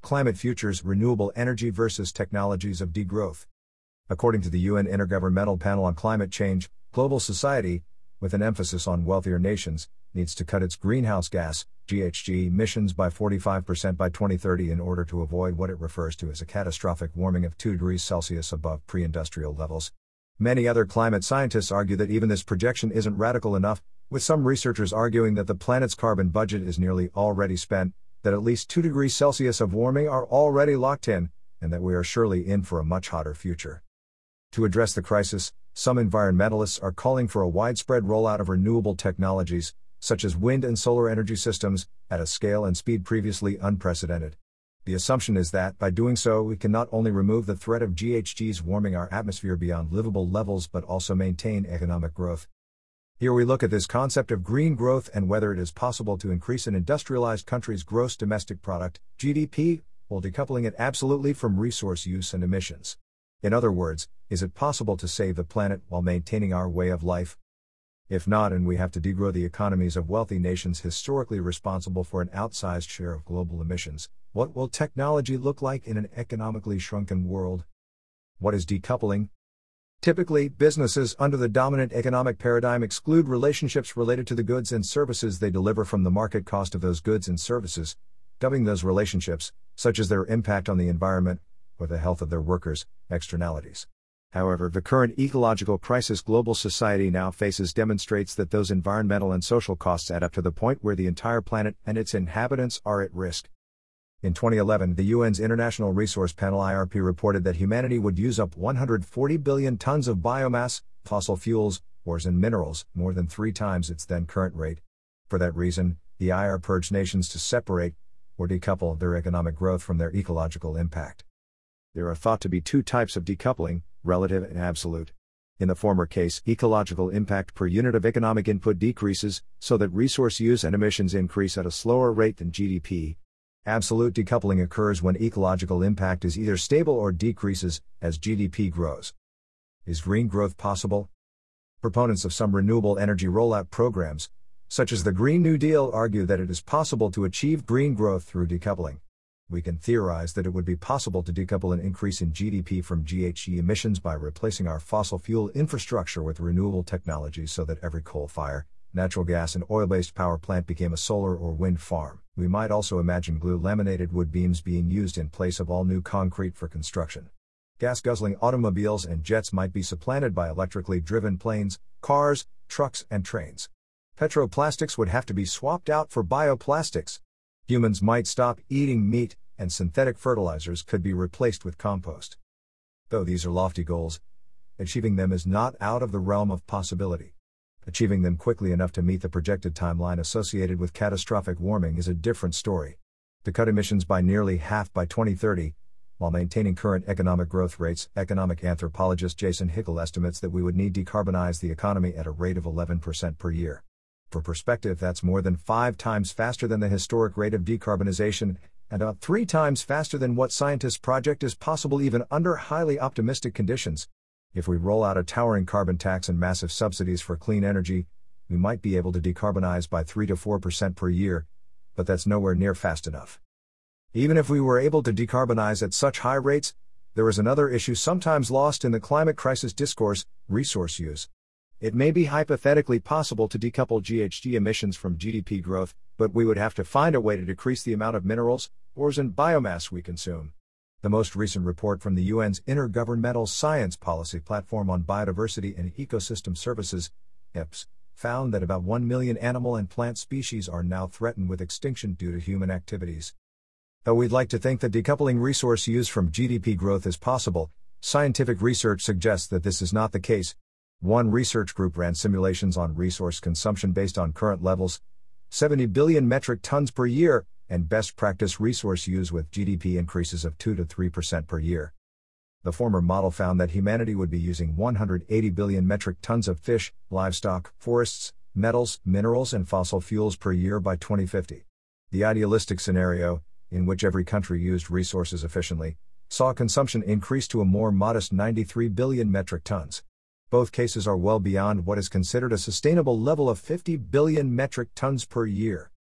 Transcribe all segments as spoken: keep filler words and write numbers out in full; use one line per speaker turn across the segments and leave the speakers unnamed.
Climate Futures: Renewable Energy versus Technologies of Degrowth. According to the U N Intergovernmental Panel on Climate Change, global society, with an emphasis on wealthier nations, needs to cut its greenhouse gas (G H G) emissions by forty-five percent by twenty thirty in order to avoid what it refers to as a catastrophic warming of two degrees Celsius above pre-industrial levels. Many other climate scientists argue that even this projection isn't radical enough, with some researchers arguing that the planet's carbon budget is nearly already spent, that at least two degrees Celsius of warming are already locked in, and that we are surely in for a much hotter future. To address the crisis, some environmentalists are calling for a widespread rollout of renewable technologies, such as wind and solar energy systems, at a scale and speed previously unprecedented. The assumption is that, by doing so, we can not only remove the threat of G H Gs warming our atmosphere beyond livable levels but also maintain economic growth. Here we look at this concept of green growth and whether it is possible to increase an industrialized country's gross domestic product, G D P, while decoupling it absolutely from resource use and emissions. In other words, is it possible to save the planet while maintaining our way of life? If not, and we have to degrow the economies of wealthy nations historically responsible for an outsized share of global emissions, what will technology look like in an economically shrunken world? What is decoupling? Typically, businesses under the dominant economic paradigm exclude relationships related to the goods and services they deliver from the market cost of those goods and services, dubbing those relationships, such as their impact on the environment or the health of their workers, externalities. However, the current ecological crisis global society now faces demonstrates that those environmental and social costs add up to the point where the entire planet and its inhabitants are at risk. In twenty eleven, the U N's International Resource Panel I R P reported that humanity would use up one hundred forty billion tons of biomass, fossil fuels, ores and minerals, more than three times its then current rate. For that reason, the I R P urged nations to separate, or decouple, their economic growth from their ecological impact. There are thought to be two types of decoupling, relative and absolute. In the former case, ecological impact per unit of economic input decreases, so that resource use and emissions increase at a slower rate than G D P. Absolute decoupling occurs when ecological impact is either stable or decreases, as G D P grows. Is green growth possible? Proponents of some renewable energy rollout programs, such as the Green New Deal, argue that it is possible to achieve green growth through decoupling. We can theorize that it would be possible to decouple an increase in G D P from G H G emissions by replacing our fossil fuel infrastructure with renewable technologies so that every coal-fired, natural gas and oil-based power plant became a solar or wind farm. We might also imagine glue-laminated wood beams being used in place of all new concrete for construction. Gas-guzzling automobiles and jets might be supplanted by electrically driven planes, cars, trucks and trains. Petroplastics would have to be swapped out for bioplastics. Humans might stop eating meat, and synthetic fertilizers could be replaced with compost. Though these are lofty goals, achieving them is not out of the realm of possibility. Achieving them quickly enough to meet the projected timeline associated with catastrophic warming is a different story. To cut emissions by nearly half by twenty thirty, while maintaining current economic growth rates, economic anthropologist Jason Hickel estimates that we would need to decarbonize the economy at a rate of eleven percent per year. For perspective, that's more than five times faster than the historic rate of decarbonization, and about three times faster than what scientists project is possible even under highly optimistic conditions. If we roll out a towering carbon tax and massive subsidies for clean energy, we might be able to decarbonize by three to four percent per year, but that's nowhere near fast enough. Even if we were able to decarbonize at such high rates, there is another issue sometimes lost in the climate crisis discourse: resource use. It may be hypothetically possible to decouple G H G emissions from G D P growth, but we would have to find a way to decrease the amount of minerals, ores and biomass we consume. The most recent report from the U N's Intergovernmental Science Policy Platform on Biodiversity and Ecosystem Services, I P S, found that about one million animal and plant species are now threatened with extinction due to human activities. Though we'd like to think that decoupling resource use from G D P growth is possible, scientific research suggests that this is not the case. One research group ran simulations on resource consumption based on current levels, seventy billion metric tons per year, and best practice resource use with G D P increases of two to three percent per year. The former model found that humanity would be using one hundred eighty billion metric tons of fish, livestock, forests, metals, minerals and fossil fuels per year by twenty fifty. The idealistic scenario, in which every country used resources efficiently, saw consumption increase to a more modest ninety-three billion metric tons. Both cases are well beyond what is considered a sustainable level of fifty billion metric tons per year.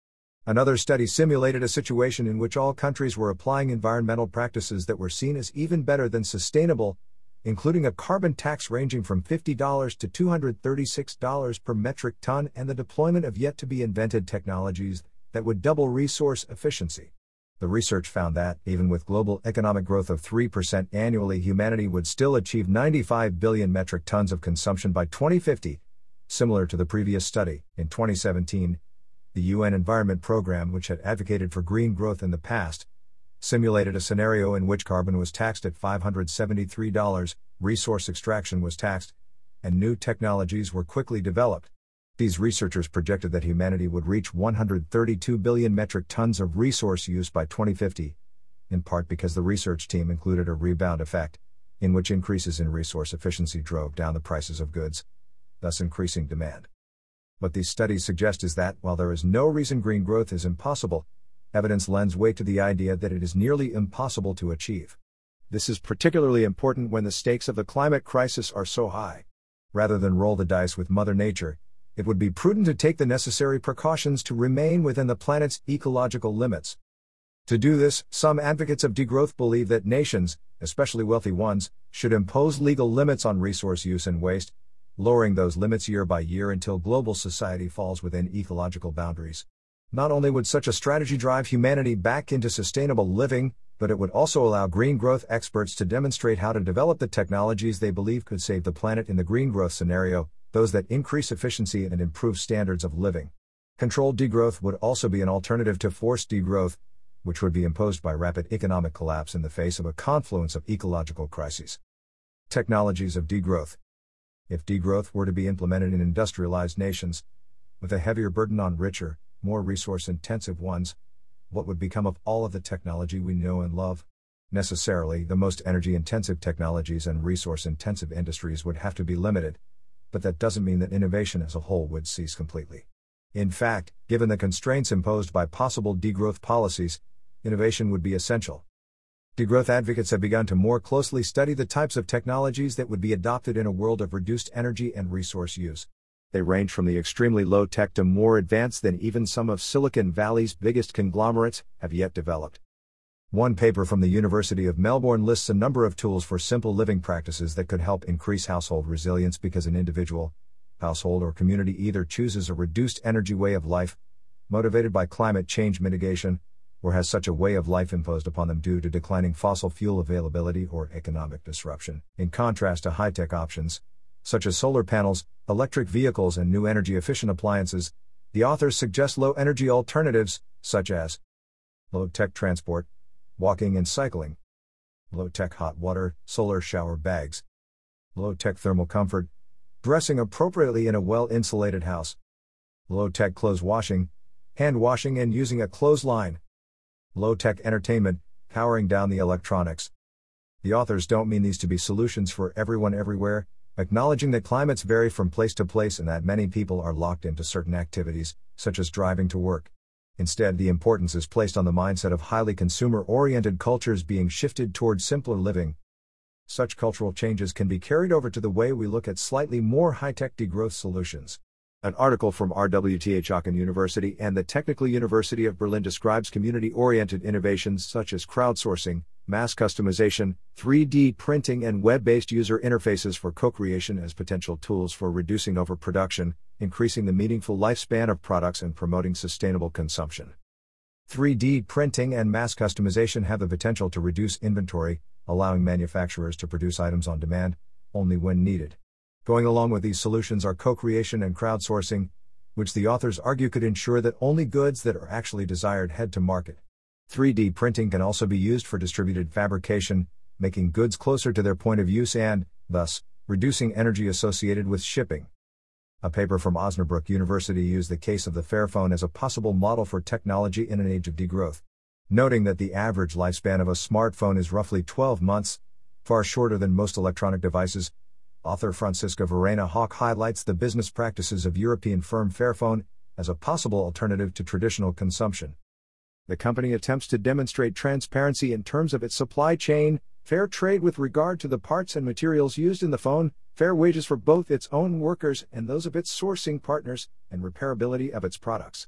Another study simulated a situation in which all countries were applying environmental practices that were seen as even better than sustainable, including a carbon tax ranging from fifty dollars to two hundred thirty-six dollars per metric ton and the deployment of yet-to-be-invented technologies that would double resource efficiency. The research found that, even with global economic growth of three percent annually, humanity would still achieve ninety-five billion metric tons of consumption by twenty fifty, similar to the previous study. In twenty seventeen, the U N Environment Programme, which had advocated for green growth in the past, simulated a scenario in which carbon was taxed at five hundred seventy-three dollars, resource extraction was taxed, and new technologies were quickly developed. These researchers projected that humanity would reach one hundred thirty-two billion metric tons of resource use by twenty fifty, in part because the research team included a rebound effect, in which increases in resource efficiency drove down the prices of goods, thus increasing demand. What these studies suggest is that, while there is no reason green growth is impossible, evidence lends weight to the idea that it is nearly impossible to achieve. This is particularly important when the stakes of the climate crisis are so high. Rather than roll the dice with Mother Nature, it would be prudent to take the necessary precautions to remain within the planet's ecological limits. To do this, some advocates of degrowth believe that nations, especially wealthy ones, should impose legal limits on resource use and waste, lowering those limits year by year until global society falls within ecological boundaries. Not only would such a strategy drive humanity back into sustainable living, but it would also allow green growth experts to demonstrate how to develop the technologies they believe could save the planet in the green growth scenario, those that increase efficiency and improve standards of living. Controlled degrowth would also be an alternative to forced degrowth, which would be imposed by rapid economic collapse in the face of a confluence of ecological crises. Technologies of degrowth. If degrowth were to be implemented in industrialized nations, with a heavier burden on richer, more resource-intensive ones, what would become of all of the technology we know and love? Necessarily, the most energy-intensive technologies and resource-intensive industries would have to be limited, but that doesn't mean that innovation as a whole would cease completely. In fact, given the constraints imposed by possible degrowth policies, innovation would be essential. Degrowth advocates have begun to more closely study the types of technologies that would be adopted in a world of reduced energy and resource use. They range from the extremely low-tech to more advanced than even some of Silicon Valley's biggest conglomerates have yet developed. One paper from the University of Melbourne lists a number of tools for simple living practices that could help increase household resilience because an individual, household, or community either chooses a reduced energy way of life, motivated by climate change mitigation, or has such a way of life imposed upon them due to declining fossil fuel availability or economic disruption. In contrast to high-tech options, such as solar panels, electric vehicles, and new energy-efficient appliances, the authors suggest low-energy alternatives, such as low-tech transport, walking and cycling, low-tech hot water, solar shower bags, low-tech thermal comfort, dressing appropriately in a well-insulated house, low-tech clothes washing, hand washing and using a clothesline, low-tech entertainment, powering down the electronics. The authors don't mean these to be solutions for everyone everywhere, acknowledging that climates vary from place to place and that many people are locked into certain activities, such as driving to work. Instead, the importance is placed on the mindset of highly consumer-oriented cultures being shifted towards simpler living. Such cultural changes can be carried over to the way we look at slightly more high-tech degrowth solutions. An article from R W T H Aachen University and the Technical University of Berlin describes community-oriented innovations such as crowdsourcing, mass customization, three D printing and web-based user interfaces for co-creation as potential tools for reducing overproduction, increasing the meaningful lifespan of products and promoting sustainable consumption. three D printing and mass customization have the potential to reduce inventory, allowing manufacturers to produce items on demand, only when needed. Going along with these solutions are co-creation and crowdsourcing, which the authors argue could ensure that only goods that are actually desired head to market. three D printing can also be used for distributed fabrication, making goods closer to their point of use and, thus, reducing energy associated with shipping. A paper from Osnabrück University used the case of the Fairphone as a possible model for technology in an age of degrowth. Noting that the average lifespan of a smartphone is roughly twelve months, far shorter than most electronic devices, author Franziska Verena Hawk highlights the business practices of European firm Fairphone as a possible alternative to traditional consumption. The company attempts to demonstrate transparency in terms of its supply chain, fair trade with regard to the parts and materials used in the phone, fair wages for both its own workers and those of its sourcing partners, and repairability of its products.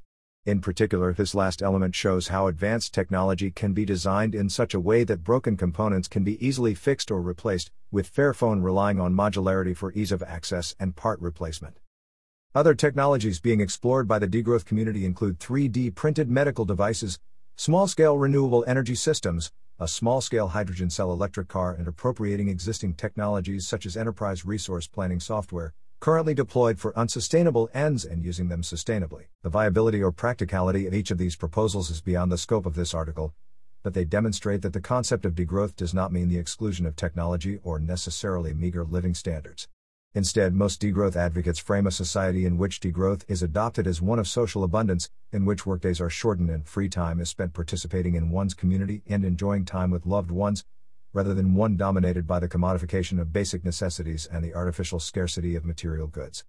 In particular, this last element shows how advanced technology can be designed in such a way that broken components can be easily fixed or replaced, with Fairphone relying on modularity for ease of access and part replacement. Other technologies being explored by the degrowth community include three D printed medical devices, small-scale renewable energy systems, a small-scale hydrogen cell electric car, and appropriating existing technologies such as enterprise resource planning software, currently deployed for unsustainable ends, and using them sustainably. The viability or practicality of each of these proposals is beyond the scope of this article, but they demonstrate that the concept of degrowth does not mean the exclusion of technology or necessarily meager living standards. Instead, most degrowth advocates frame a society in which degrowth is adopted as one of social abundance, in which workdays are shortened and free time is spent participating in one's community and enjoying time with loved ones, rather than one dominated by the commodification of basic necessities and the artificial scarcity of material goods.